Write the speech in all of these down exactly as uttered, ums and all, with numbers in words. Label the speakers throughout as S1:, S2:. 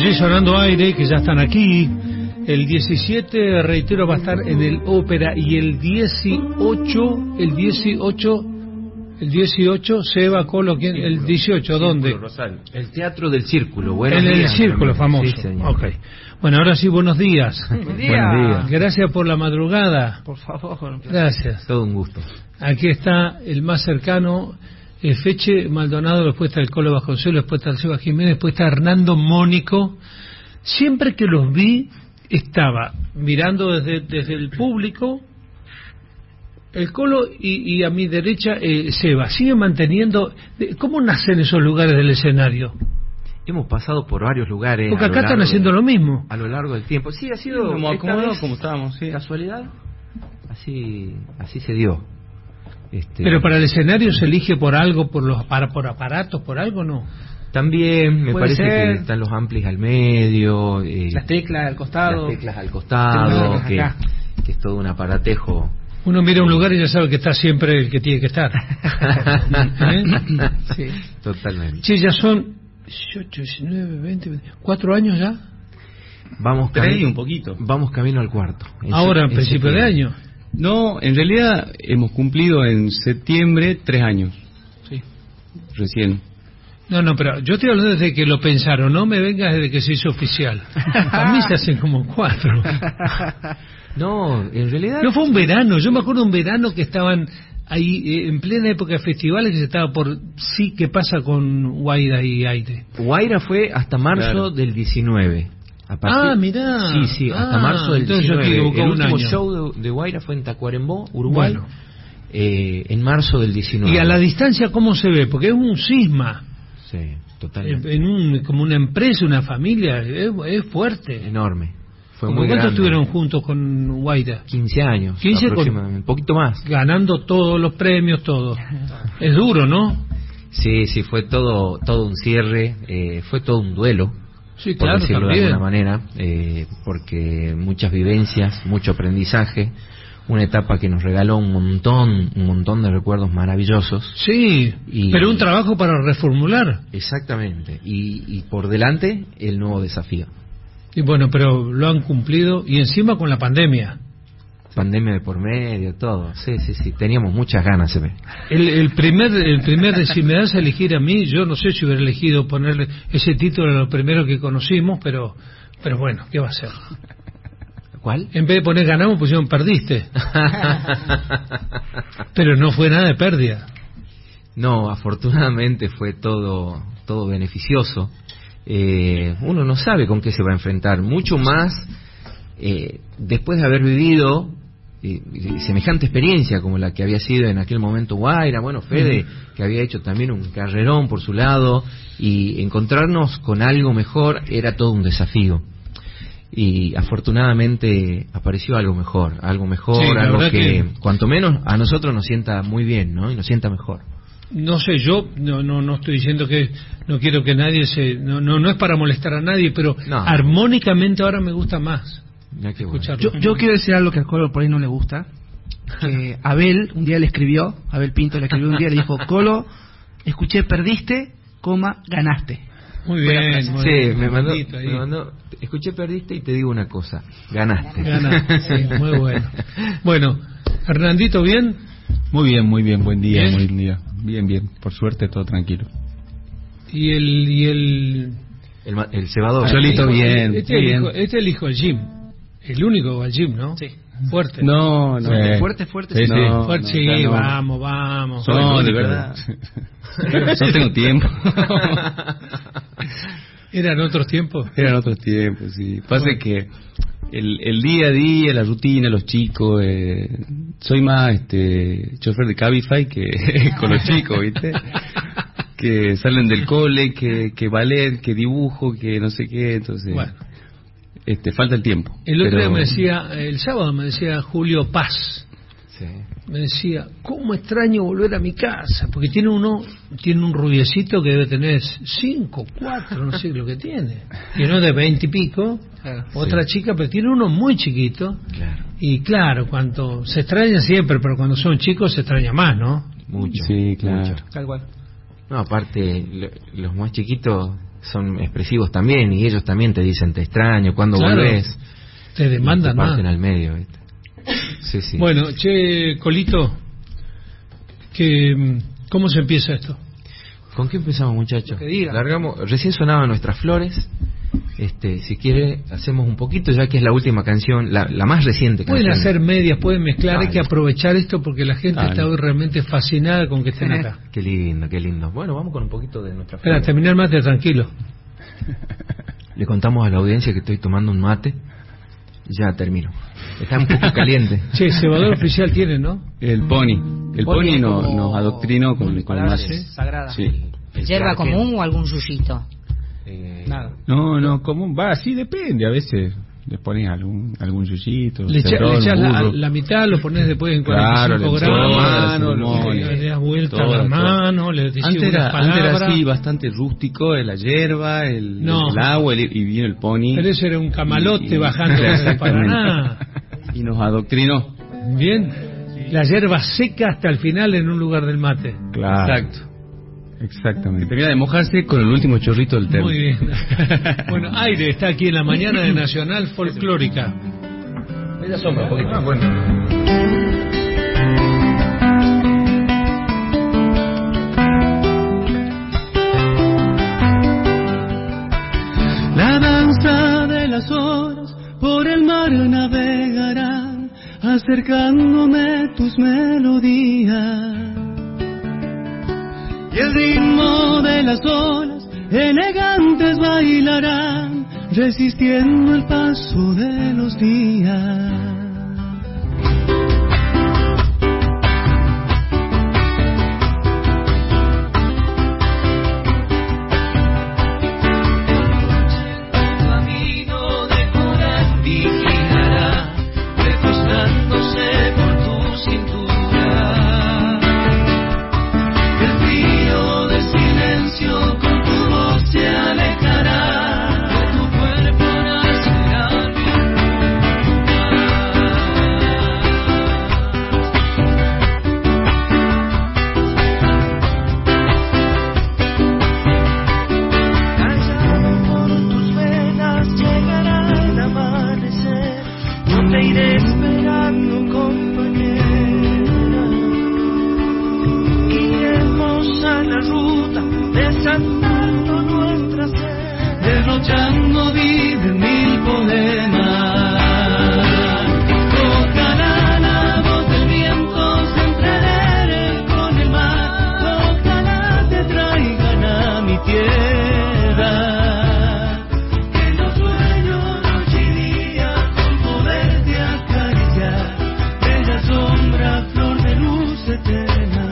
S1: allí sonando aire, que ya están aquí. El diecisiete, reitero, va a estar en el Ópera, y el dieciocho, el dieciocho, el dieciocho, Seba, Colo, ¿quién? El dieciocho, ¿dónde?
S2: El Teatro del Círculo. Buenos
S1: en el
S2: días,
S1: Círculo famoso.
S2: Sí, señor.
S1: Okay. Bueno, ahora sí, buenos días.
S3: Buenos días.
S2: Buenos días.
S1: Gracias por la madrugada.
S3: Por favor.
S1: Gracias.
S2: Todo un gusto.
S1: Aquí está el más cercano, eh, Feche Maldonado, después está el Colo Vasconcelos, después está el Seba Jiménez, después está Hernando Mónico. Siempre que los vi, estaba mirando desde, desde el público el Colo y, y a mi derecha eh, Seba. Sigue manteniendo... ¿Cómo nacen esos lugares del escenario?
S2: Hemos pasado por varios lugares.
S1: Porque acá están haciendo lo mismo.
S2: A lo largo del tiempo. Sí, ha sido...
S3: Como
S2: esta
S3: acomodado
S2: vez
S3: como estábamos, sí.
S2: Casualidad. Así, así se dio. Este,
S1: Pero para el escenario se elige por algo, por los para, por aparatos, por algo, ¿no?
S2: También me
S3: Puede
S2: parece
S3: ser.
S2: que están los amplis al medio. Eh,
S3: Las teclas al costado.
S2: Las teclas al costado.
S3: Las
S2: Que,
S3: acá.
S2: que es todo un aparatejo.
S1: Uno mira un lugar y ya sabe que está siempre el que tiene que estar. ¿Eh?
S3: Sí.
S2: Totalmente.
S1: Sí, ya son dieciocho, diecinueve, veinte, veinte, ¿cuatro años ya?
S2: Vamos
S4: Tres y
S2: camino,
S4: un poquito.
S2: vamos camino al cuarto. En
S1: Ahora,
S2: se-
S1: en principio de
S2: septiembre.
S1: año.
S4: No, en realidad hemos cumplido en septiembre tres años.
S1: Sí.
S4: Recién.
S1: No, no, pero yo estoy hablando desde que lo pensaron, no me vengas desde que se hizo oficial. A mí se hacen como cuatro.
S2: No, en realidad...
S1: No fue un verano, yo me acuerdo un verano que estaban ahí eh, en plena época de festivales, que se estaba por... Sí, ¿qué pasa con Guaira y Aire?
S2: Guaira fue hasta marzo
S4: Claro.
S2: del diecinueve. A
S1: Ah, mirá.
S2: Sí, sí, hasta
S1: Ah,
S2: marzo del
S1: entonces yo
S2: diecinueve.
S1: equivoqué
S2: El
S1: un
S2: último
S1: año.
S2: show de, de Guaira fue en Tacuarembó, Uruguay,
S1: Bueno.
S2: eh, en marzo del diecinueve.
S1: Y a la distancia, ¿cómo se ve? Porque es un cisma.
S2: Sí,
S1: En,
S2: totalmente.
S1: en un, como una empresa, una familia, es, es fuerte.
S2: Enorme. Fue
S1: ¿Cómo
S2: muy
S1: ¿Cuánto
S2: grande.
S1: estuvieron juntos con Guaira?
S2: quince años.
S1: quince con-
S2: aproximadamente. Un poquito más.
S1: Ganando todos los premios, todo. Es duro, ¿no?
S2: Sí, sí, fue todo todo un cierre, eh, fue todo un duelo,
S1: Sí,
S2: por
S1: claro,
S2: decirlo de
S1: también.
S2: alguna manera, eh, porque muchas vivencias, mucho aprendizaje, una etapa que nos regaló un montón, un montón de recuerdos maravillosos.
S1: Sí,
S2: Y-
S1: pero un trabajo para reformular.
S2: Exactamente, y, y por delante el nuevo desafío.
S1: Y bueno, pero lo han cumplido, y encima con la pandemia.
S2: Pandemia de por medio, todo. Sí, sí, sí, teníamos muchas ganas, se ve.
S1: El, el primer, el primer, si me das a elegir a mí, yo no sé si hubiera elegido ponerle ese título a lo primero que conocimos, pero, pero bueno, ¿qué va a ser?
S2: ¿Cuál?
S1: En vez de poner ganamos, pusieron perdiste. Pero no fue nada de pérdida.
S2: No, afortunadamente fue todo todo beneficioso. Eh, uno no sabe con qué se va a enfrentar, mucho más eh, después de haber vivido eh, semejante experiencia como la que había sido en aquel momento Guaira, bueno, Fede, que había hecho también un carrerón por su lado, y encontrarnos con algo mejor era todo un desafío. Y afortunadamente apareció algo mejor, algo mejor,
S1: Sí, la
S2: algo
S1: verdad
S2: que,
S1: que-
S2: cuanto menos a nosotros nos sienta muy bien, ¿no? Y nos sienta mejor.
S1: No sé, yo no no no estoy diciendo que no quiero que nadie se no no no es para molestar a nadie, pero
S2: No.
S1: armónicamente ahora me gusta más
S2: Mirá qué bueno.
S1: escucharlo.
S3: Yo, yo quiero decir algo que al Colo por ahí no le gusta. Que Abel un día le escribió, Abel Pinto le escribió un día y le dijo, Colo, escuché perdiste, coma, ganaste.
S1: Muy
S3: Buena
S1: bien,
S3: frase.
S1: muy
S2: Sí,
S1: bien,
S2: me mandó,
S1: bonito ahí.
S2: me mandó, escuché perdiste y te digo una cosa, ganaste.
S1: Ganaste, sí, muy bueno. Bueno, Hernandito, ¿bien?
S4: Muy bien, muy bien, buen día,
S1: ¿Bien?
S4: muy buen día. Bien, bien, por suerte todo tranquilo.
S1: Y el y el
S2: El, ma- el cebador.
S4: Solito
S1: Este-
S4: bien,
S1: Este es el
S4: bien.
S1: hijo, este es el hijo del gym. El único que va al gym, ¿no?
S3: Sí.
S1: Fuerte.
S4: No, no.
S3: Fuerte,
S4: eh,
S3: fuerte, fuerte,
S4: Sí,
S3: sí.
S4: sí.
S3: No,
S1: Fuerte,
S4: no,
S1: sí,
S4: ya no.
S1: vamos, vamos.
S4: Soy
S3: No,
S4: el
S3: de
S4: único.
S3: verdad.
S4: No tengo tiempo.
S1: ¿Eran otros tiempos?
S4: Eran otros tiempos, sí. Pasa que el, el día a día, la rutina, los chicos, eh, soy más este chofer de Cabify que con los chicos, ¿viste? Que salen del cole, que, que ballet, que dibujo, que no sé qué, entonces
S1: Bueno.
S4: este falta el tiempo.
S1: El otro
S4: Pero-
S1: día me decía, el sábado me decía Julio Paz,
S2: Sí.
S1: me decía, ¿cómo extraño volver a mi casa? Porque tiene uno, tiene un rubiecito que debe tener cinco, cuatro, no sé lo que tiene. Y uno de veinte y pico,
S3: Claro.
S1: otra chica, pero tiene uno muy chiquito.
S2: Claro,
S1: Y claro, cuando se extraña siempre, pero cuando son chicos se extraña más, ¿no?
S2: mucho.
S4: Sí, claro.
S2: mucho.
S3: Tal cual.
S2: No, aparte, lo- los más chiquitos son expresivos también, y ellos también te dicen te extraño, ¿cuándo
S1: Claro.
S2: volvés?
S1: Te demandan
S2: te
S1: más.
S2: parten al medio, ¿viste? Sí, sí.
S1: Bueno, che, Colito, que, ¿cómo se empieza esto?
S2: ¿Con qué empezamos, muchachos?
S3: Que diga.
S2: Largamos, recién sonaban Nuestras Flores. Este, si quiere, hacemos un poquito, ya que es la última canción, la, la más reciente
S1: Pueden
S2: canción.
S1: hacer medias, pueden mezclar, hay
S2: Dale.
S1: que aprovechar esto porque la gente
S4: Dale.
S1: está hoy realmente fascinada con que estén acá.
S2: Qué lindo, qué lindo. Bueno, vamos con un poquito de Nuestras
S1: Espera,
S2: Flores.
S1: terminar mate, tranquilo.
S2: Le contamos a la audiencia que estoy tomando un mate. Ya termino. Está un poco caliente.
S1: Che, cebador oficial tiene, ¿no?
S4: El pony. El
S3: Pony
S4: pony no-
S3: como-
S4: nos adoctrinó con, con el
S3: palabras
S4: mate.
S3: sagradas.
S4: Sí.
S2: El
S5: ¿Yerba
S2: Kraken.
S5: común o algún yuyito?
S2: Eh,
S3: Nada.
S4: No, no, común. Va, sí, depende. A veces le pones algún, algún yuyito.
S1: Le, echa-
S4: cedrón,
S1: le echas la,
S4: burro.
S1: la mitad, lo pones después en
S4: Claro,
S1: cuarenta y cinco
S4: le echas
S1: grados,
S4: la mano,
S1: le-
S4: lo
S1: le,
S4: pones.
S1: das vuelta
S4: Todo,
S1: a la
S4: todo.
S1: mano, le decís
S4: Antes
S1: unas
S4: era, antes era
S1: palabras.
S4: así, bastante rústico, la hierba, el,
S1: No.
S4: el agua, el- y vino el pony.
S1: Pero ese era un camalote
S4: Y- y-
S1: bajando desde el Paraná.
S4: Y nos adoctrinó.
S1: Bien, la hierba seca hasta el final en un lugar del mate.
S4: Claro. Exacto. Exactamente. Termina de mojarse con el último chorrito del termo.
S1: Muy bien. Bueno, Aire está aquí en la mañana de Nacional Folclórica.
S2: Ella sombra un poquito. Ah, bueno.
S6: La danza de las horas por el mar navegarán, acercándome tus melodías. Y el ritmo de las olas elegantes bailarán, resistiendo el paso de los días. Camino de coral vigilará, recostándose por tu cintura. El frío del silencio con tu voz se alejará, de tu cuerpo nacerá mi Callado por tus venas llegará el amanecer, yo te iré esperando, compañera. Y hermosa la ruta, desatando nuestra sed, derrochando vida en mil poemas. Ojalá la voz del viento se entrevere con el mar, ojalá te traigan a mi tierra. Que yo sueño noche y día con poderte acariciar, bella sombra, flor de luz eterna.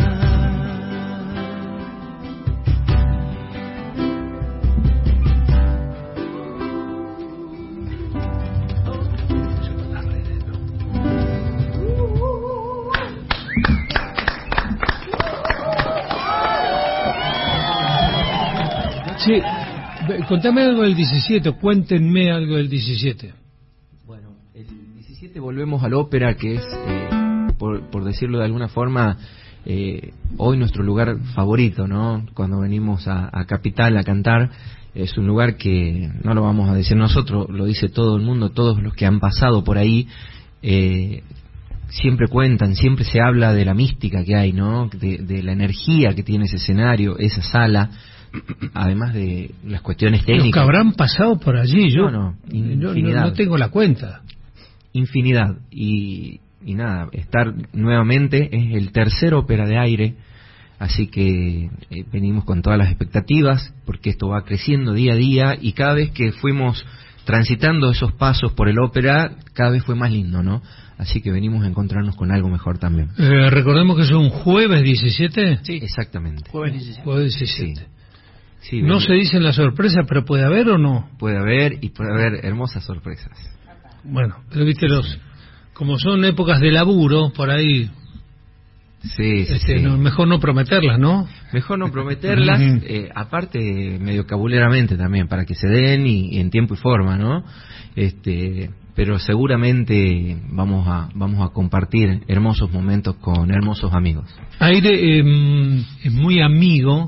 S1: Sí, ve- contame algo del diecisiete, cuéntenme algo del diecisiete.
S2: Bueno, el diecisiete volvemos a la ópera, que es, eh, por, por decirlo de alguna forma, eh, hoy nuestro lugar favorito, ¿no? Cuando venimos a, a Capital a cantar, es un lugar que no lo vamos a decir nosotros, lo dice todo el mundo, todos los que han pasado por ahí, eh, siempre cuentan, siempre se habla de la mística que hay, ¿no? De, de la energía que tiene ese escenario, esa sala, además de las cuestiones
S1: Los
S2: técnicas.
S1: que habrán pasado por allí, yo
S2: No, no,
S1: yo no,
S2: infinidad.
S1: no tengo la cuenta.
S2: Infinidad. Y, y nada, estar nuevamente es el tercer ópera de aire, así que eh, venimos con todas las expectativas, porque esto va creciendo día a día, y cada vez que fuimos transitando esos pasos por el ópera, cada vez fue más lindo, ¿no? Así que venimos a encontrarnos con algo mejor también.
S1: Eh, recordemos que es un jueves diecisiete.
S3: Sí.
S2: Exactamente.
S3: Jueves diecisiete.
S1: Jueves diecisiete.
S2: Sí,
S1: No
S2: ven-
S1: se dicen las sorpresas, pero puede haber o no.
S2: puede haber y puede haber hermosas sorpresas.
S1: Bueno, pero viste los, como son épocas de laburo, por ahí,
S2: Sí, sí,
S1: este,
S2: sí.
S1: no- mejor no prometerlas, ¿no?
S2: Mejor no prometerlas,
S1: Ujú.
S2: eh, aparte medio cabuleramente también, para que se den y, y en tiempo y forma, ¿no? Este, pero seguramente vamos a vamos a compartir hermosos momentos con hermosos amigos.
S1: Aire eh, es muy amigo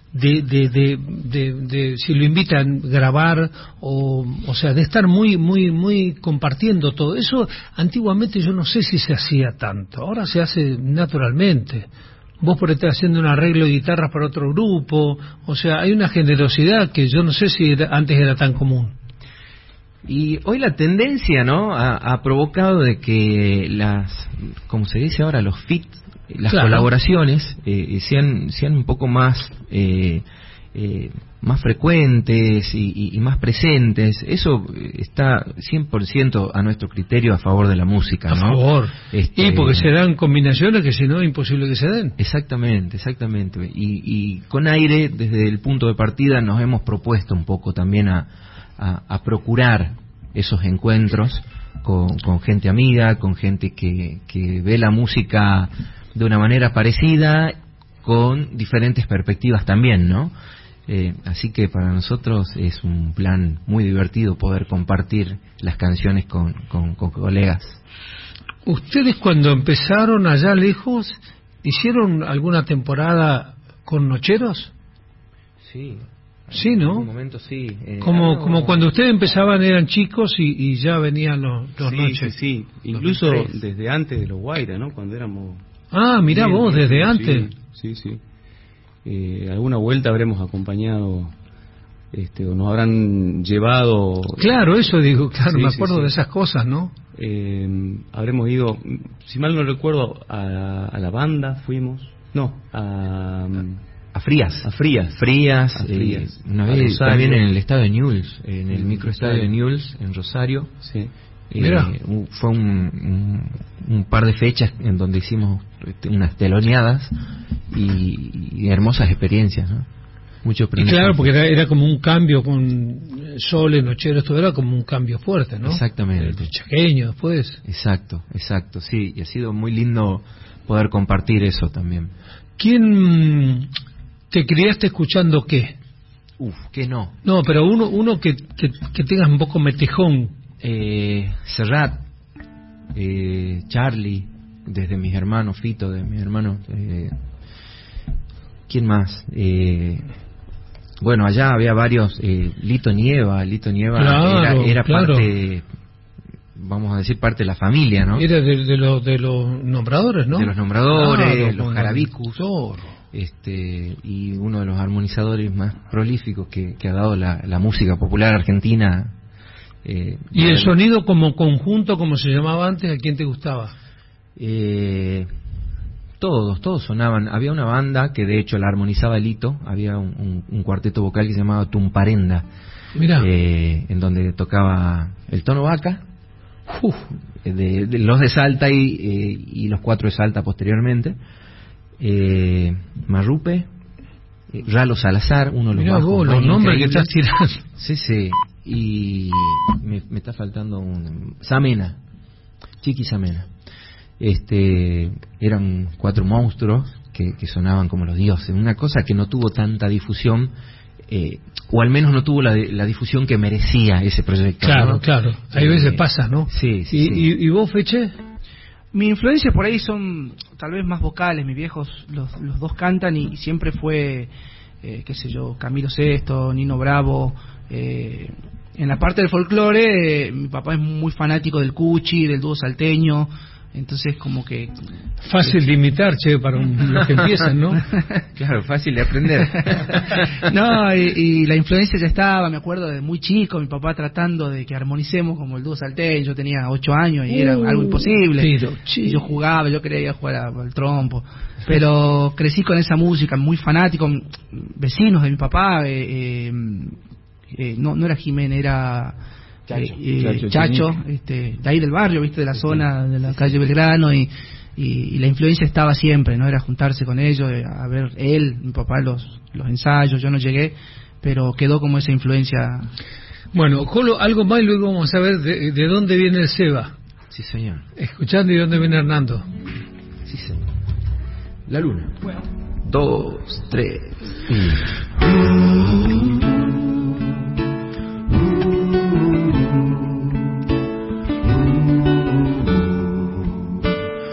S1: de, de, de, de, de si lo invitan a grabar o, o sea, de estar muy, muy, muy compartiendo todo eso. Antiguamente yo no sé si se hacía tanto, ahora se hace naturalmente. Vos por estar haciendo un arreglo de guitarras para otro grupo, o sea, hay una generosidad que yo no sé si era, antes era tan común.
S2: Y hoy la tendencia, ¿no?, ha, ha provocado de que las, como se dice ahora, los feats, las claro. colaboraciones eh, sean sean un poco más eh, eh, más frecuentes y, y, y más presentes. Eso está cien por ciento a nuestro criterio a favor de la música, ¿no?
S1: A favor.
S2: Este,
S1: y porque se dan combinaciones que si no es imposible que se den.
S2: Exactamente, exactamente. Y, y con Aire, desde el punto de partida, nos hemos propuesto un poco también a, a, a procurar esos encuentros con, con gente amiga, con gente que, que ve la música de una manera parecida, con diferentes perspectivas también, ¿no? Eh, así que para nosotros es un plan muy divertido poder compartir las canciones con, con, con colegas.
S1: ¿Ustedes cuando empezaron allá lejos, hicieron alguna temporada con Nocheros?
S2: Sí.
S1: Sí, ¿no?
S2: En algún momento sí. Eh,
S1: como
S2: no,
S1: como cuando ustedes empezaban eran chicos y, y ya venían los, los
S4: sí,
S1: noches.
S4: Sí, sí, incluso desde antes de los Guaira, ¿no? Cuando éramos...
S1: Ah, mirá
S4: bien,
S1: vos,
S4: bien,
S1: desde
S4: sí,
S1: antes.
S4: Sí, sí. Eh, alguna vuelta habremos acompañado, este, o nos habrán llevado...
S1: Claro, eso digo, claro,
S4: sí,
S1: me
S4: sí,
S1: acuerdo
S4: sí.
S1: de esas cosas, ¿no?
S4: Eh, habremos ido, si mal no recuerdo, a, a la banda fuimos, no, a...
S2: A Frías.
S4: A Frías.
S2: Frías,
S4: a Frías.
S2: Eh, una
S4: a
S2: vez
S4: Rosario.
S2: también en el estadio de Newell's, en el
S4: En
S2: microestadio de
S4: Rosario.
S2: Newell's, en Rosario.
S4: Sí.
S2: Eh,
S1: Mira.
S2: un- fue un, un, un par de fechas en donde hicimos este, unas teloneadas y, y hermosas experiencias, ¿no? Mucho
S1: Y
S2: aprendizaje.
S1: claro, porque era, era como un cambio con Soles, Nocheros, todo era como un cambio fuerte, ¿no?
S2: Exactamente.
S1: El chaqueño después.
S2: Exacto, exacto, sí, y ha sido muy lindo poder compartir eso también.
S1: ¿Quién te criaste escuchando qué?
S2: Uf, que no.
S1: No, pero uno uno que, que, que tengas un poco metejón.
S2: Eh, Serrat, eh, Charlie, desde mis hermanos, Fito, de mis hermanos. Eh, ¿Quién más? Eh, bueno, allá había varios. Eh, Lito Nieva, Lito Nieva
S1: Claro,
S2: era, era
S1: claro.
S2: parte, vamos a decir, parte de la familia, ¿no?
S1: Era de, de, los de los nombradores, ¿no?
S2: De los nombradores,
S1: Claro,
S2: los
S1: con
S2: jarabicus.
S1: Toro.
S2: Este, y uno de los armonizadores más prolíficos que, que ha dado la, la música popular argentina. Eh,
S1: ¿Y el sonido como conjunto, como se llamaba antes, a quién te gustaba?
S2: Eh, todos, todos sonaban. Había una banda que de hecho la armonizaba Lito, había un, un, un cuarteto vocal que se llamaba Tumparenda,
S1: Mirá.
S2: eh, en donde tocaba el tono vaca, uf, de, de los de Salta y, eh, y los cuatro de Salta posteriormente, eh, Marrupe, eh, Ralo Salazar, uno de los
S1: Mirá
S2: bajos
S1: vos,
S2: más
S1: los nombres que
S2: increíbles.
S1: estás tirando.
S2: Sí, sí. Y me, me está faltando un... Samena. Chiqui Samena. Este, eran cuatro monstruos que, que sonaban como los dioses. Una cosa que no tuvo tanta difusión, eh, o al menos no tuvo la, la difusión que merecía ese proyecto.
S1: Claro,
S2: ¿no?
S1: claro. Hay
S2: Eh,
S1: veces pasa, ¿no?
S2: Sí, sí.
S1: ¿Y,
S2: sí.
S1: y, y vos, Feche?
S3: Mi influencia por ahí son tal vez más vocales. Mis viejos, los, los dos cantan y siempre fue, eh, qué sé yo, Camilo Sesto, Nino Bravo. Eh, en la parte del folclore, eh, mi papá es muy fanático del cuchi, del dúo salteño. Entonces como que...
S1: Fácil de imitar, che, para un- los que empiezan, ¿no?
S2: Claro, fácil de aprender.
S3: No, y, y la influencia ya estaba, me acuerdo de muy chico, mi papá tratando de que armonicemos como el dúo salteño. Yo tenía ocho años y era
S1: Uh,
S3: algo imposible.
S1: pero,
S3: Y yo jugaba, yo quería ir a jugar a- al trompo. Pero crecí con esa música, muy fanático. Vecinos de mi papá, eh, eh, eh, no, no era Jiménez, era...
S4: Chacho.
S3: eh, eh,
S4: Chacho,
S3: Chacho,
S4: Chinique.
S3: este, de ahí del barrio, viste, de la zona de la calle Belgrano, y, y, y la influencia estaba siempre, no era juntarse con ellos, eh, a ver él, mi papá los, los ensayos. Yo no llegué, pero quedó como esa influencia.
S1: Bueno, Jolo, algo más y luego vamos a ver de, de dónde viene el Seba.
S2: Sí, señor.
S1: Escuchando y de dónde viene Hernando.
S2: Sí, señor. La luna. Dos, tres. Y...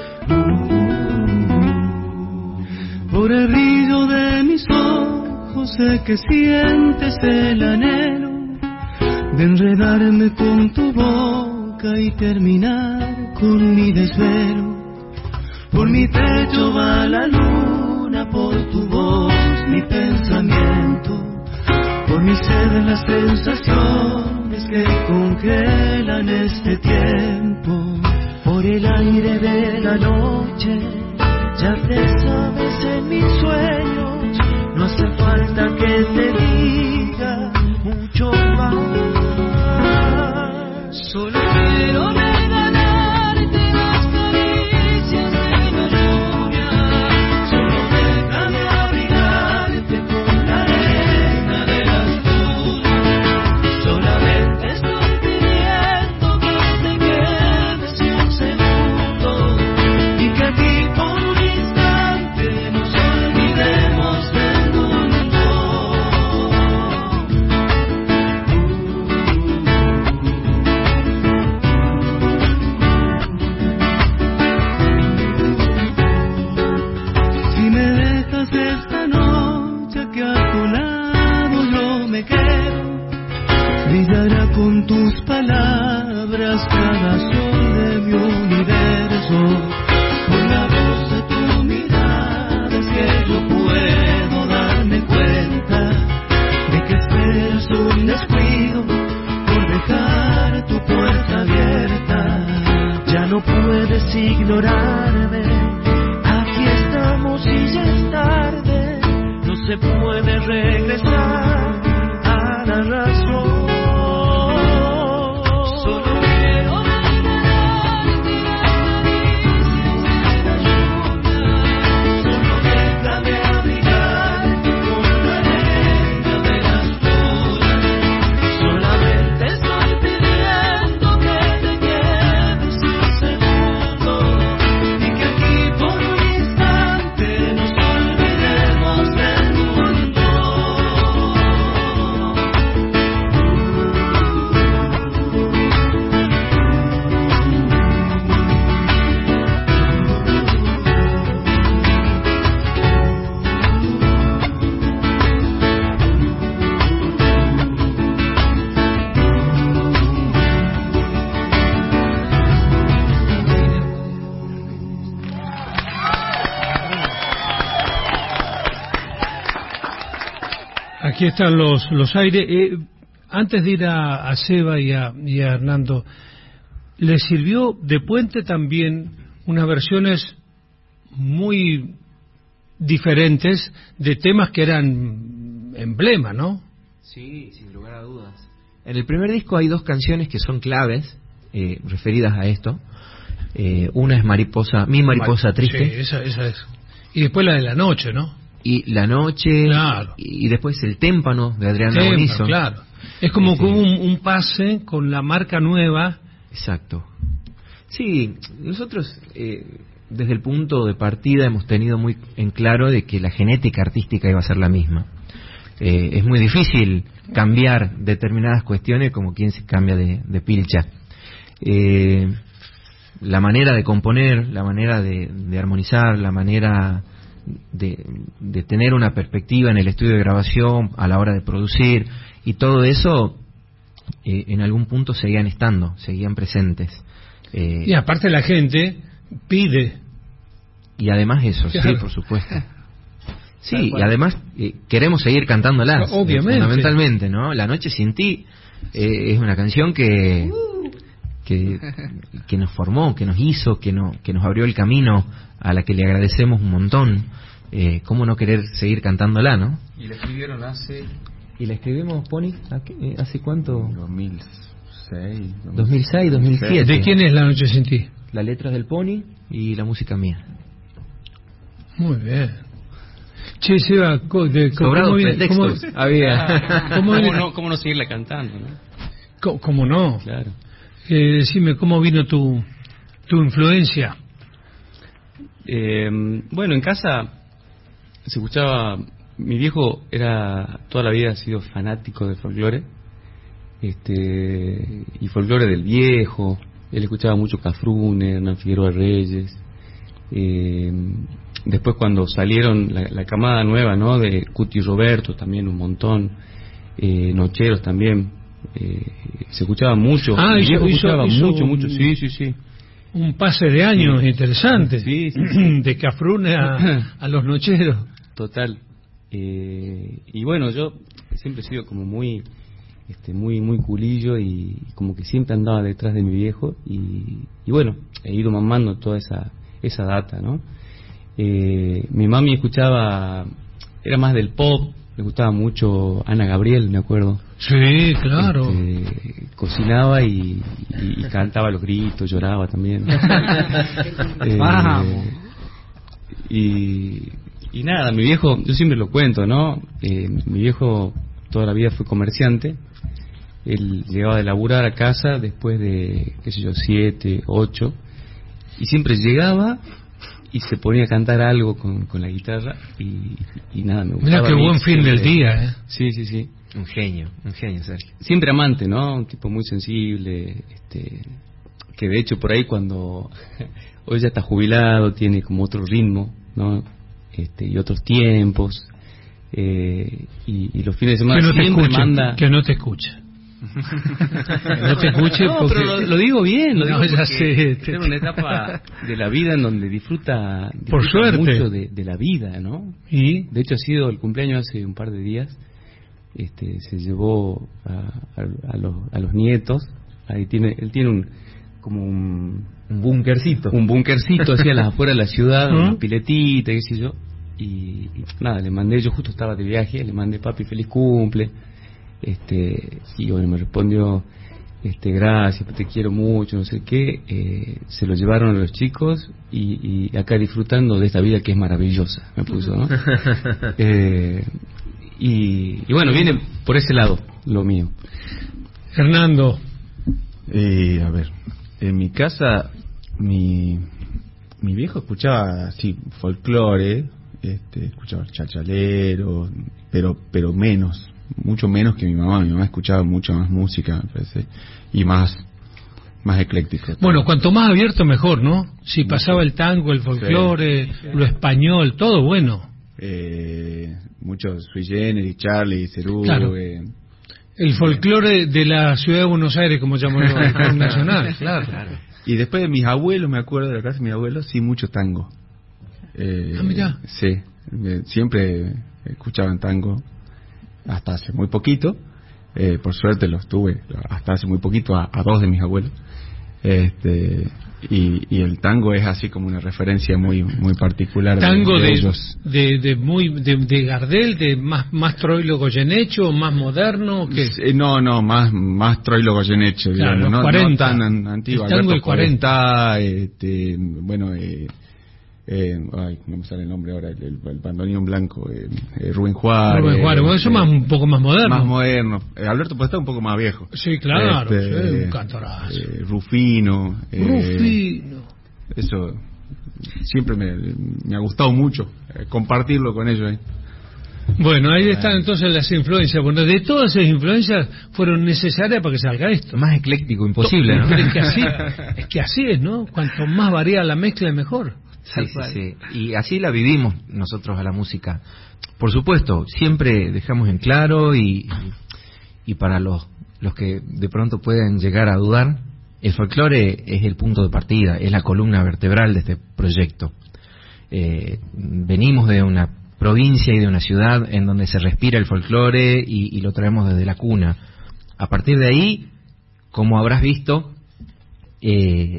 S6: Por el brillo de mis ojos que sientes el anhelo de enredarme con tu boca y terminar con mi desvelo. Por mi pecho va la luna, por tu voz mi pensamiento, por mi sed las sensaciones que congelan este tiempo. Por el aire de la noche ya te sabes en mis sueños, no hace falta que te diga mucho más. Solo quiero regalarte las caricias de la lluvia, solo déjame abrigarte con la arena de las dudas. Solamente estoy pidiendo que te quedes un segundo y que aquí por un instante nos olvidemos del mundo. Si me dejas esta noche que a tu lado yo me quedo, brillará con tus palabras cada sol de mi universo. Por la voz de tu mirada es que yo puedo darme cuenta de que esperas un descuido por dejar tu puerta abierta. Ya no puedes ignorarme, aquí estamos y ya es tarde, no se puede regresar a la razón. Solo quiero regalarte las caricias de la lluvia, solo déjame abrigarte con la arena de las dudas. Solamente estoy pidiendo que te quedes un segundo y que aquí por un instante nos olvidemos del mundo.
S1: Aquí están los, los aires. Eh, antes de ir a, a Seba y a, y a Hernando, ¿les sirvió de puente también unas versiones muy diferentes de temas que eran emblema, ¿no?
S2: Sí, sin lugar a dudas. En el primer disco hay dos canciones que son claves, eh, referidas a esto. Eh, una es Mariposa, Mi Mariposa Triste.
S1: Sí, esa, esa es. Y después la de La Noche, ¿no?
S2: Y La Noche,
S1: Claro.
S2: y después El Témpano de Adriana
S1: Tema,
S2: Bonizo.
S1: claro. Es como
S2: Este-
S1: que hubo un, un pase con la marca nueva.
S2: Exacto. Sí, nosotros eh, desde el punto de partida hemos tenido muy en claro de que la genética artística iba a ser la misma. Eh, es muy difícil cambiar determinadas cuestiones como quien se cambia de, de pilcha. Eh, la manera de componer, la manera de, de armonizar, la manera de, de tener una perspectiva en el estudio de grabación a la hora de producir y todo eso eh, en algún punto seguían estando, seguían presentes. Eh,
S1: Y aparte la gente pide.
S2: y además eso,
S1: Claro.
S2: sí, por supuesto. Sí,
S3: Tal
S2: y
S3: cual.
S2: además eh, queremos seguir cantándolas.
S1: Obviamente.
S2: eh, fundamentalmente, ¿no? La Noche Sin Ti eh, es una canción que, que que nos formó, que nos hizo, que, no, que nos abrió el camino, a la que le agradecemos un montón. Eh, ¿Cómo no querer seguir cantándola, no?
S4: Y la escribieron hace
S2: Y la escribimos, Pony, ¿a qué- ¿hace cuánto?
S4: dos mil seis.
S2: dos mil seis, dos mil siete.
S1: ¿De quién es La Noche Sin Ti?
S2: La letra es del Pony y la música mía.
S1: Muy bien. Che, Seba, co- de- co-
S2: Sobrados
S1: ¿cómo viene- cómo-
S2: pretextos había.
S1: ¿Cómo
S4: ¿Cómo
S1: viene-
S4: no, ¿Cómo no seguirla cantando, no?
S1: co- ¿Cómo no?
S4: Claro.
S1: Eh, decime, ¿cómo vino tu, tu influencia?
S4: Eh, bueno, en casa se escuchaba. Mi viejo era toda la vida ha sido fanático de folclore, este y folclore del viejo. Él escuchaba mucho Cafrune, Hernán Figueroa Reyes, eh, después cuando salieron la, la camada nueva, ¿no? De Cuti y Roberto también un montón, eh, Nocheros también, eh, se escuchaba mucho.
S1: Ah,
S4: Mi
S1: hizo,
S4: viejo
S1: hizo,
S4: escuchaba
S1: hizo
S4: mucho,
S1: un,
S4: mucho, sí, sí, sí.
S1: Un pase de años
S4: Sí.
S1: interesante,
S4: Sí, sí, sí.
S1: de Cafrune a, a los Nocheros.
S4: Total. Eh, y bueno, yo siempre he sido como muy, este, muy, muy culillo y como que siempre andaba detrás de mi viejo y, y bueno, he ido mamando toda esa, esa data, ¿no? Eh, mi mami escuchaba, era más del pop, le gustaba mucho Ana Gabriel, me acuerdo.
S1: Sí, claro.
S4: Este, cocinaba y, y, y cantaba a los gritos, lloraba también. Eh,
S3: Vamos.
S4: y, y nada, mi viejo, yo siempre lo cuento, ¿no? Eh, mi viejo toda la vida fue comerciante. Él llegaba de laburar a casa después de, qué sé yo, siete, ocho, y siempre llegaba y se ponía a cantar algo con, con la guitarra y, y nada, me gustaba.
S1: Mira qué
S4: a mí
S1: buen fin
S4: siempre.
S1: del día, ¿eh?
S4: Sí, sí, sí.
S2: Un genio, un genio, Sergio.
S4: Siempre amante, ¿no? Un tipo muy sensible, este, que de hecho por ahí cuando hoy ya está jubilado, tiene como otro ritmo, ¿no? Este, y otros tiempos, eh, y, y los fines de semana
S1: Que no te
S4: siempre
S1: escuche,
S4: manda...
S1: que no te escuche. Que no te escuche
S4: No,
S1: porque...
S4: pero lo, lo digo bien, lo
S1: No,
S4: digo
S1: ya
S4: porque
S1: sé.
S4: esta es una etapa de la vida en donde disfruta,
S1: Por
S4: disfruta
S1: suerte.
S4: mucho de, de la vida, ¿no?
S1: ¿Y?
S4: De hecho ha sido el cumpleaños hace un par de días. Este, se llevó a, a, a, los, a los nietos. Ahí tiene, él tiene un como un,
S2: Un bunkercito.
S4: un bunkercito hacia las afuera de la ciudad,
S1: ¿Mm?
S4: una piletita, qué sé yo. Y, y nada, le mandé, yo justo estaba de viaje, le mandé papi feliz cumple. Este, y bueno, me respondió, este, gracias, te quiero mucho, no sé qué. Eh, se lo llevaron a los chicos y, y acá disfrutando de esta vida que es maravillosa, me puso, ¿no? eh, y, y bueno, viene por ese lado lo mío.
S1: Hernando,
S5: Eh, a ver, en mi casa mi mi viejo escuchaba así folclore, este, escuchaba chachalero, pero pero menos, mucho menos que mi mamá. Mi mamá escuchaba mucho más música, me parece, y más más ecléctico.
S1: bueno, cuanto más abierto mejor, ¿no? Si pasaba el tango, el folclore, lo español, todo bueno.
S5: Eh, mucho Sui Generis, Charlie, Cerú,
S1: Claro.
S5: eh,
S1: El folclore de la ciudad de Buenos Aires, como llamó el rock nacional, claro.
S5: y después de mis abuelos, me acuerdo de la casa de mis abuelos, sí, mucho tango. Eh,
S1: Ah, mirá.
S5: Sí, eh, siempre escuchaban tango, hasta hace muy poquito. Eh, por suerte los tuve hasta hace muy poquito a, a dos de mis abuelos. Este, y, y el tango es así como una referencia muy muy particular
S1: Tango
S5: de, de
S1: de,
S5: ellos.
S1: de, de muy de, de Gardel, de más más Troilo Goyeneche, más moderno, que
S5: Eh, no, no, más más Troilo Goyeneche,
S1: Claro,
S5: digamos,
S1: los
S5: no, no
S1: cuarenta.
S5: tan an- antiguo.
S1: El tango del
S5: Alberto Podestá, este, bueno, eh, eh, ay, no me sale el nombre ahora, el, el, el bandoneón blanco, eh, eh, Rubén Juárez.
S1: Rubén Juárez, bueno, eso
S5: eh,
S1: más un poco más moderno.
S5: más moderno. Eh, Alberto Podestá un poco más viejo.
S1: Sí, claro,
S5: Este,
S1: sí, un cantorazo.
S5: eh, Rufino. eh,
S1: Rufino.
S5: Eso siempre me, me ha gustado mucho eh, compartirlo con ellos ahí.
S1: Bueno, ahí están entonces las influencias. Bueno, de todas esas influencias fueron necesarias para que salga esto.
S2: Más ecléctico imposible, ¿no?
S1: Pero es que así, es que así es, ¿no? Cuanto más variada la mezcla, mejor.
S2: Sí, sí, sí. Y así la vivimos nosotros a la música. Por supuesto, siempre dejamos en claro y, y para los, los que de pronto pueden llegar a dudar, el folclore es el punto de partida, es la columna vertebral de este proyecto. Eh, venimos de una provincia y de una ciudad en donde se respira el folclore y, y lo traemos desde la cuna. A partir de ahí, como habrás visto, eh,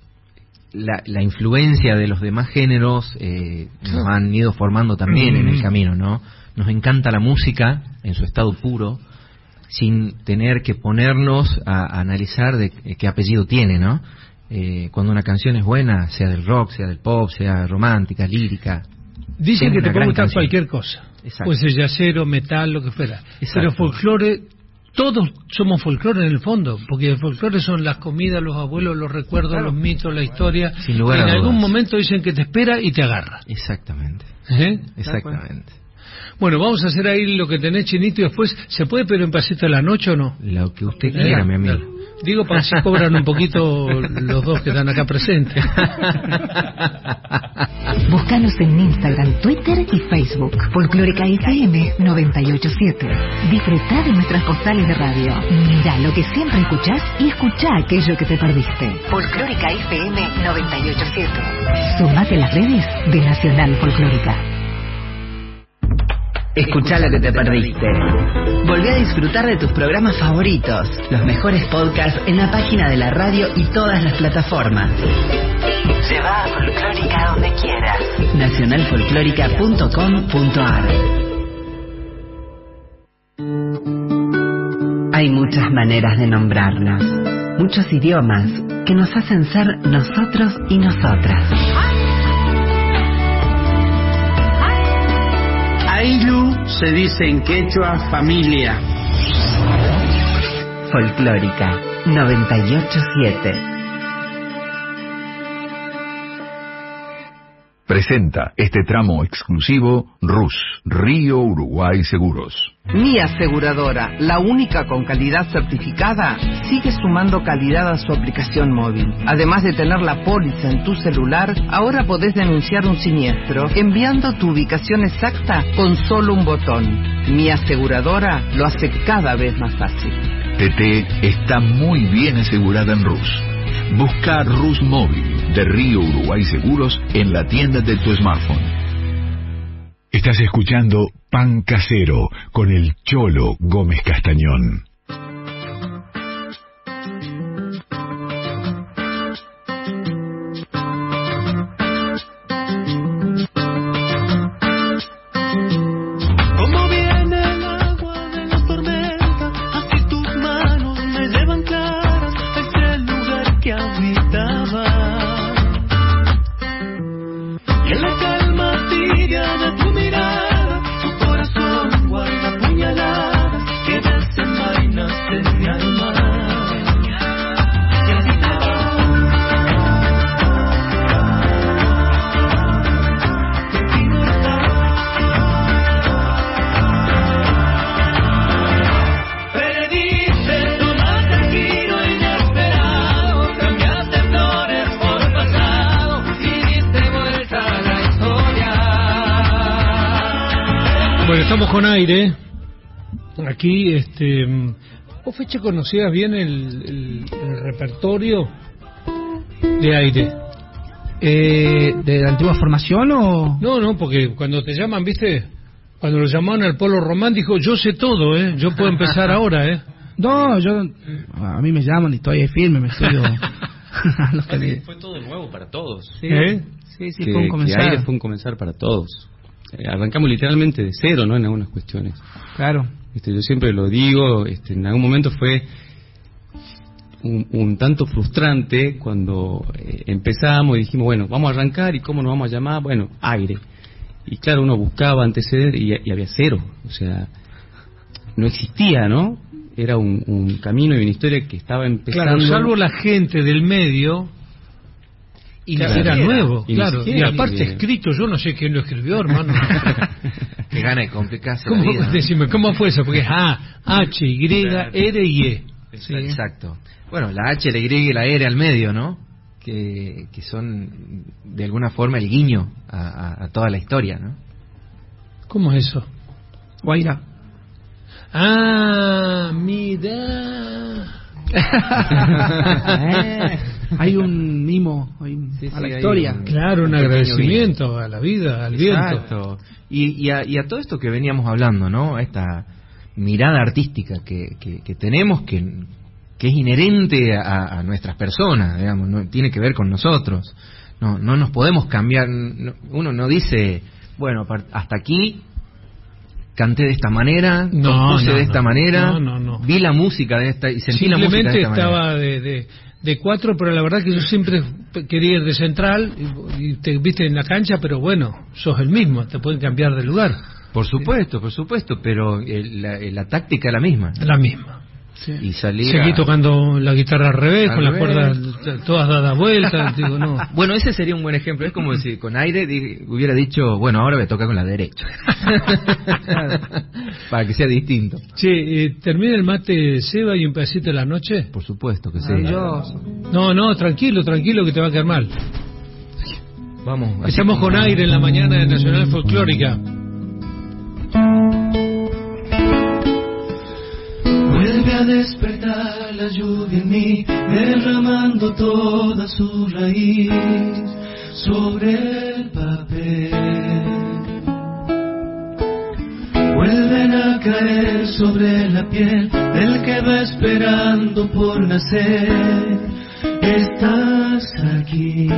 S2: La, la influencia de los demás géneros eh, nos han ido formando también en el camino, ¿no? Nos encanta la música en su estado puro, sin tener que ponernos a, a analizar de qué apellido tiene, ¿no? Eh, cuando una canción es buena, sea del rock, sea del pop, sea romántica, lírica.
S1: Dicen
S2: es
S1: que
S2: una
S1: te puede
S2: gran
S1: gustar
S2: canción.
S1: cualquier cosa.
S2: Exacto.
S1: Puede ser yacero, metal, lo que fuera.
S2: Exacto.
S1: Pero folclore, todos somos folclore en el fondo, porque el folclore son las comidas, los abuelos, los recuerdos,
S2: Claro.
S1: los mitos, la historia.
S2: Sin lugar
S1: que
S2: a
S1: en algún
S2: dudas.
S1: momento dicen que te espera y te agarra.
S2: Exactamente,
S1: ¿Eh?
S2: exactamente.
S1: Bueno, vamos a hacer ahí lo que tenés, Chinito, y después, ¿se puede pedir un pasito de la noche o no?
S2: Lo que usted
S1: ¿Eh?
S2: quiera, mi amigo.
S1: Dale. Digo, para que cobran un poquito los dos que están acá presentes.
S7: Búscanos en Instagram, Twitter y Facebook. Folclórica F M noventa y ocho punto siete. Disfrutá de nuestras postales de radio. Mira lo que siempre escuchás y escuchá aquello que te perdiste. Folclórica F M noventa y ocho punto siete. Sumate a las redes de Nacional Folclórica.
S8: Escuchá lo que te perdiste. Volví a disfrutar de tus programas favoritos. Los mejores podcasts en la página de la radio y todas las plataformas. Lleva a Folclórica donde quieras. nacional folclórica punto com punto a r. Hay muchas maneras de nombrarnos, muchos idiomas que nos hacen ser nosotros y nosotras.
S9: Ailu se dice en quechua familia.
S8: Folclórica noventa y ocho punto siete.
S10: Presenta este tramo exclusivo Rus, Río Uruguay Seguros.
S11: Mi aseguradora, la única con calidad certificada, sigue sumando calidad a su aplicación móvil. Además de tener la póliza en tu celular, ahora podés denunciar un siniestro enviando tu ubicación exacta con solo un botón. Mi aseguradora lo hace cada vez más fácil.
S10: T T está muy bien asegurada en Rus. Busca Rus Móvil de Río Uruguay Seguros en la tienda de tu smartphone. Estás escuchando Pan Casero con el Cholo Gómez Castañón.
S6: Como viene el agua de la tormenta, así tus manos me llevan claras a ese lugar que habitaba. Y en la calma tibia de tu mirada, tu corazón guarda puñaladas que desenvainas en mi alma. Y así te vas. Contigo perdiste, tomaste el giro inesperado, cambiaste flores por pasado y diste vuelta a la historia.
S1: Bueno, estamos con aire. Aquí, este. ¿Vos, Feche, conocías bien el, el, el repertorio de aire?
S3: Eh, ¿De la antigua formación o...?
S1: No, no, porque cuando te llaman, ¿viste? Cuando lo llamaban al Polo Román, dijo, yo sé todo, ¿eh? Yo puedo empezar ahora, ¿eh?
S3: No, yo... A mí me llaman y estoy ahí firme, me estudio... a los que le-
S2: Fue todo nuevo para todos.
S3: Sí,
S1: ¿Eh?
S3: sí, sí,
S4: que,
S3: fue un
S4: que
S3: comenzar.
S4: aire fue un comenzar para todos. Eh, arrancamos literalmente de cero, ¿no? En algunas cuestiones.
S3: Claro.
S4: Este, yo siempre lo digo, este, en algún momento fue un, un tanto frustrante cuando eh, empezamos y dijimos, bueno, vamos a arrancar y cómo nos vamos a llamar, bueno, aire. Y claro, uno buscaba anteceder y, y había cero, o sea, no existía, ¿no? Era un, un camino y una historia que estaba empezando.
S1: Claro, salvo la gente del medio, y
S4: Claro.
S1: era nuevo,
S4: Y ni
S1: claro. Y
S4: siquiera,
S1: aparte
S4: porque-
S1: escrito, yo no sé quién lo escribió, hermano.
S2: Qué gana de complicarse la
S1: ¿Cómo,
S2: vida, ¿no?
S1: decime, ¿cómo fue eso? Porque es A, H, Y,
S2: Claro.
S1: R y E.
S2: Sí. Exacto. Bueno, la H, la Y y la R al medio, ¿no? Que, que son de alguna forma el guiño a, a- a toda la historia, ¿no?
S1: ¿Cómo es eso?
S3: Guaira.
S1: Ah, mira.
S3: Hay un mimo hay un-
S2: Sí,
S3: a la
S2: sí, hay
S3: historia.
S2: un-
S1: Claro, un
S2: Un pequeño
S1: agradecimiento a la vida, al viento.
S2: Exacto. Y, y, a, y a todo esto que veníamos hablando, ¿no? A esta mirada artística que, que, que tenemos, que, que es inherente a, a nuestras personas, digamos, no tiene que ver con nosotros. No, no nos podemos cambiar. no- uno no dice, bueno, par- hasta aquí canté de esta manera,
S1: No,
S2: compuse
S1: no,
S2: de esta
S1: no.
S2: manera,
S1: No, no, no.
S2: vi la música de esta y sentí la música de
S1: Simplemente
S2: esta manera.
S1: estaba de, de, de cuatro, pero la verdad que yo siempre quería ir de central y, y te viste en la cancha, pero bueno, sos el mismo, te pueden cambiar de lugar.
S2: Por supuesto, por supuesto, pero el- la, la táctica es la misma.
S1: La misma.
S2: Y salir
S1: Seguí
S2: a-
S1: tocando la guitarra al revés,
S2: Al
S1: con las
S2: revés.
S1: cuerdas todas dadas vueltas, digo, no.
S2: Bueno, ese sería un buen ejemplo. Es como si con aire di- hubiera dicho, bueno, ahora me toca con la derecha. Para que sea distinto.
S1: Che, eh, ¿termina el mate Seba y un pedacito de la noche?
S2: Por supuesto que sí.
S3: Maravilloso.
S1: No, no, tranquilo, tranquilo que te va a quedar mal.
S2: Vamos. así
S1: Estamos
S2: como-
S1: con aire en la mañana de Nacional Folclórica.
S6: Vuelve a despertar la lluvia en mí, derramando toda su raíz sobre el papel. Vuelven a caer sobre la piel del que va esperando por nacer. Estás aquí.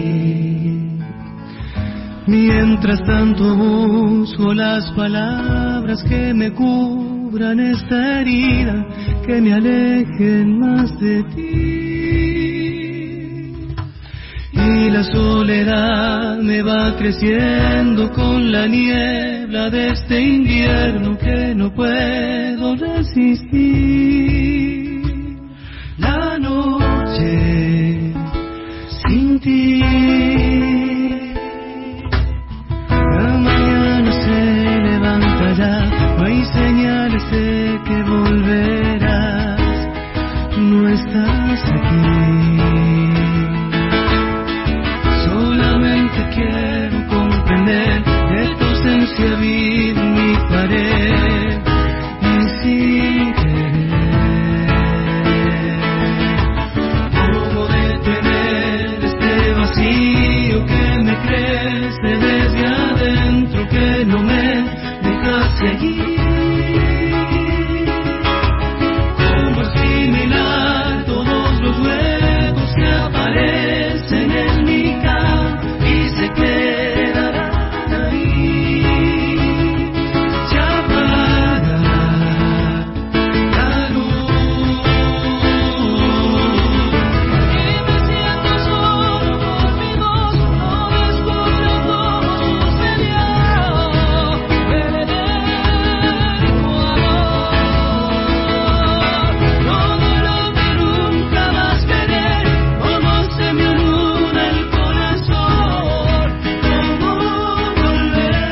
S6: Mientras tanto busco las palabras que me cubran esta herida, que me alejen más de ti. Y la soledad me va creciendo con la niebla de este invierno que no puedo resistir. La noche sin ti. La mañana se levanta ya, no hay señales de que volverás, no estás aquí. Solamente quiero comprender que tu ausencia vive en mi pared y sin querer. ¿Cómo detener este vacío que me crece desde adentro, que no me deja seguir? ¿Cómo asimilar todos los huecos que aparecen en mi cama y se quedarán ahí? Se apaga la luz y me siento solo por mi voz, no descubro cómo sucedió. Perder tu amor, todo lo que nunca vas a querer, cómo se me anuda el corazón, cómo volver.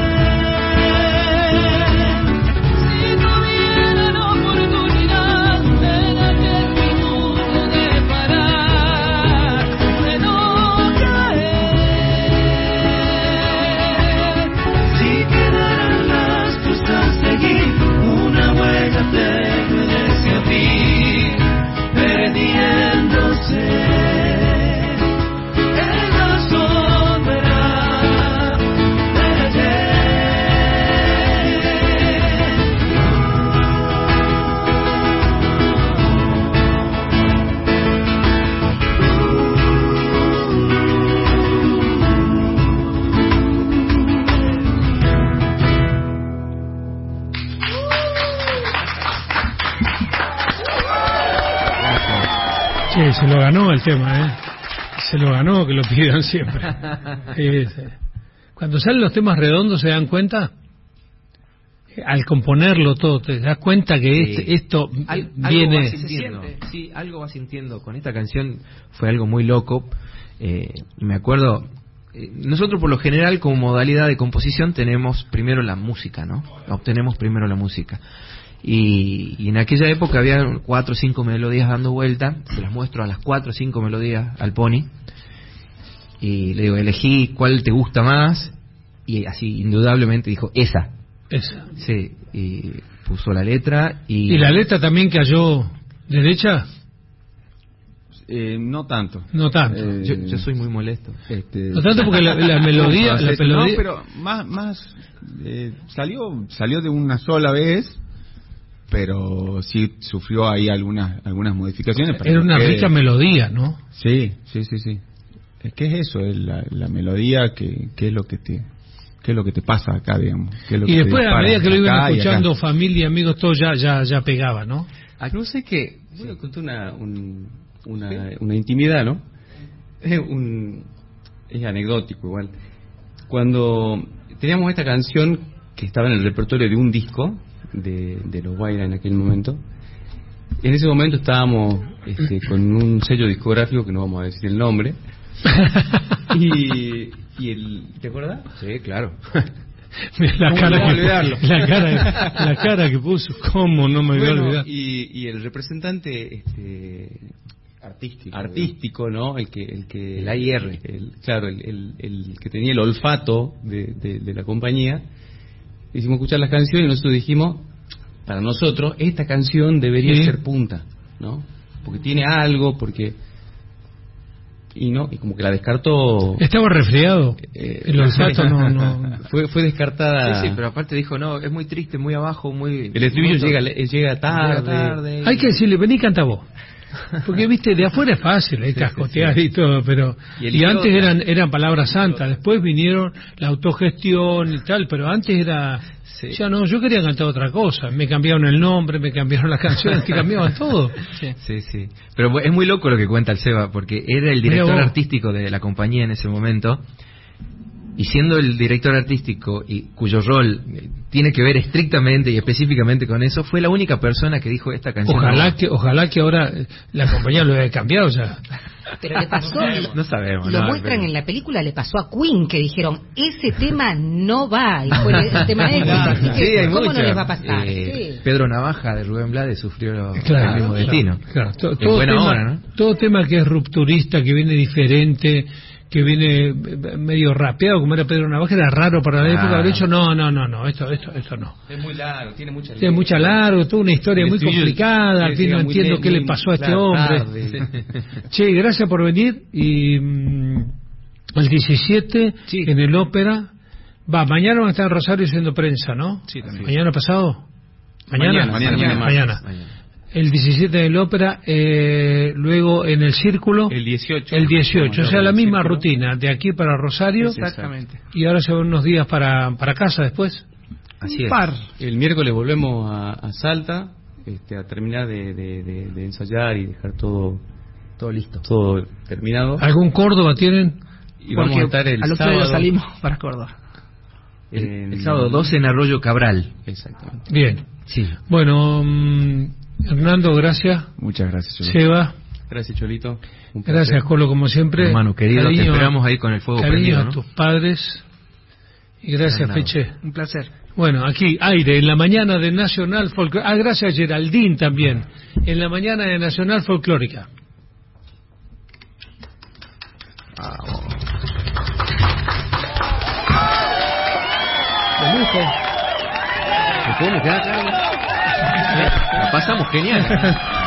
S6: Si tuviera la oportunidad de darle el minuto de parar, de no caer, si quedaran rastros tras seguir, una huella tenue de ese abril, perdiéndose en la sombra de
S1: Che, se lo ganó el tema, ¿eh? Se lo ganó, que lo pidan siempre. Sí, sí. Cuando salen los temas redondos, ¿se dan cuenta? Al componerlo todo, ¿te das cuenta que
S2: Sí.
S1: este- esto
S2: Al-
S1: viene...
S2: algo vas sintiendo, sí, algo vas sintiendo. Con esta canción fue algo muy loco. Eh, me acuerdo, eh, nosotros por lo general como modalidad de composición tenemos primero la música, ¿no? Obtenemos primero la música. Y, y en aquella época había cuatro o cinco melodías dando vuelta. Se las muestro a las cuatro o cinco melodías al Pony. Y le digo, elegí cuál te gusta más. Y así, indudablemente dijo, esa.
S1: Esa.
S2: Sí, y puso la letra. Y,
S1: ¿Y la letra también cayó derecha?
S5: Eh, no tanto.
S1: No tanto.
S5: Eh,
S2: yo, yo soy muy molesto.
S5: Este,
S1: No tanto porque la, la melodía... la
S5: no,
S1: melodía
S5: pero más, más eh, salió, salió de una sola vez, pero sí sufrió ahí algunas, algunas modificaciones. para
S1: era
S5: que
S1: una
S5: quede-
S1: rica melodía, ¿no?
S5: Sí, sí, sí, sí. Es que es eso, es la, la melodía que, que es lo que te, que es lo que te pasa acá, digamos. Que es lo
S1: Y
S5: que te
S1: después, a
S5: dispara
S1: medida que lo iban
S5: acá y acá.
S1: escuchando familia, amigos, todo ya ya ya pegaba, ¿no?
S4: No sé qué, voy a contar una, un- una, una intimidad, ¿no? Es, un, es anecdótico igual. Cuando teníamos esta canción que estaba en el repertorio de un disco de, de los Guaira en aquel momento, en ese momento estábamos este, con un sello discográfico que no vamos a decir el nombre. y, y el, ¿te acuerdas? Sí, claro.
S1: La
S4: ¿Cómo
S1: cara,
S4: no
S1: que,
S4: olvidarlo?
S1: la, cara, la cara que puso, ¿cómo no me voy a
S4: Bueno,
S1: olvidar?
S4: y, y el representante este,
S5: artístico,
S4: artístico, ¿no? El que, el que,
S2: el A I R,
S4: el, claro, el, el, el que tenía el olfato de, de, de la compañía. Hicimos escuchar las canciones y nosotros dijimos, para nosotros esta canción debería
S1: sí.
S4: ser punta, ¿no? Porque tiene algo, porque y no y como que la descartó.
S1: Estaba resfriado.
S4: Eh,
S1: el olfato no, no
S4: fue fue descartada.
S2: Sí, sí, pero aparte dijo, no, es muy triste, muy abajo, muy...
S4: El estribillo
S2: muy
S4: llega llega tarde.
S2: Llega tarde y...
S1: Hay que decirle, vení, canta vos. Porque, viste, de afuera es fácil, hay
S2: Sí,
S1: cascotear
S2: sí, sí.
S1: y todo, pero...
S2: Y el
S1: Y, antes
S2: idiota.
S1: eran eran palabras santas, después vinieron la autogestión y tal, pero antes era...
S2: Sí.
S1: Ya no, yo quería cantar otra cosa, me cambiaron el nombre, me cambiaron las canciones, te cambiaban todo.
S2: Sí. sí, sí. Pero es muy loco lo que cuenta el Seba, porque era el
S1: Mirá
S2: director
S1: vos.
S2: artístico de la compañía en ese momento, y siendo el director artístico y cuyo rol eh, tiene que ver estrictamente y específicamente con eso, fue la única persona que dijo esta canción.
S1: Ojalá
S2: no.
S1: que ojalá que ahora eh, la compañía lo haya cambiado ya.
S12: Pero le pasó,
S2: No sabemos.
S12: lo
S2: no,
S12: muestran
S2: pero-
S12: en la película, le pasó a Queen, que dijeron, ese tema no va, y fue el, el tema de ellos, así que,
S2: Sí, hay
S12: ¿cómo
S2: muchas.
S12: no les va a pasar?
S2: Eh,
S12: Sí.
S2: Pedro Navaja de Rubén Blades sufrió
S1: Claro,
S2: el mismo destino.
S1: Claro, to-
S2: En
S1: todo,
S2: buena
S1: tema,
S2: hora, ¿no?
S1: todo tema que es rupturista, que viene diferente, que viene eh, medio rapeado, como era Pedro Navaja, era raro para la
S2: Ah.
S1: época, haber dicho, no, no, no, no, esto, esto, esto no.
S4: Es muy largo, tiene mucha
S1: Tiene mucha largo, toda una historia
S4: El
S1: muy
S4: estribillo
S1: complicada, al
S4: que
S1: fin no
S4: llega muy
S1: entiendo
S4: le-
S1: qué le
S4: muy-
S1: pasó a este
S4: claro,
S1: hombre.
S4: tarde.
S1: Che, gracias por venir y mm, el diecisiete
S3: Sí.
S1: en el Ópera, va, mañana van a estar en Rosario haciendo prensa, ¿no?
S3: Sí, también.
S1: ¿Mañana pasado? ¿Mañana?
S4: Mañana, mañana,
S1: mañana.
S4: mañana.
S2: Mañana.
S1: El diecisiete en el Ópera, eh, luego en el Círculo,
S4: El dieciocho.
S1: el dieciocho, o sea, la
S4: El
S1: misma
S4: Círculo.
S1: rutina, de aquí para Rosario,
S3: Exactamente.
S1: y ahora se van unos días para, para casa después.
S2: Así
S3: Un
S2: es.
S3: par.
S4: El miércoles volvemos a, a Salta, este, a terminar de, de, de, de ensayar y dejar todo
S2: Todo listo.
S4: todo terminado.
S1: ¿Algún Córdoba tienen?
S4: Y vamos a
S3: Porque
S4: estar el
S3: al otro día
S4: sábado.
S3: salimos para Córdoba.
S2: El,
S4: en-
S2: el sábado doce en Arroyo Cabral.
S4: Exactamente.
S1: Bien.
S2: Sí.
S1: Bueno, mm, Hernando, gracias.
S5: Muchas gracias. Cholo.
S1: Seba,
S4: Gracias, Cholito. Un placer.
S1: gracias, Colo, como siempre.
S2: Hermano querido, te esperamos ahí con el fuego
S1: cariño
S2: prendido,
S1: a
S2: ¿no?
S1: tus padres. Y gracias,
S2: Fernando.
S1: Feche.
S3: Un placer.
S1: Bueno, aquí, aire, en la mañana de Nacional Folclórica. Ah, gracias, Geraldine también. En la mañana de Nacional Folclórica.
S2: De lujo. ¿Nos podemos quedar acá? La pasamos genial.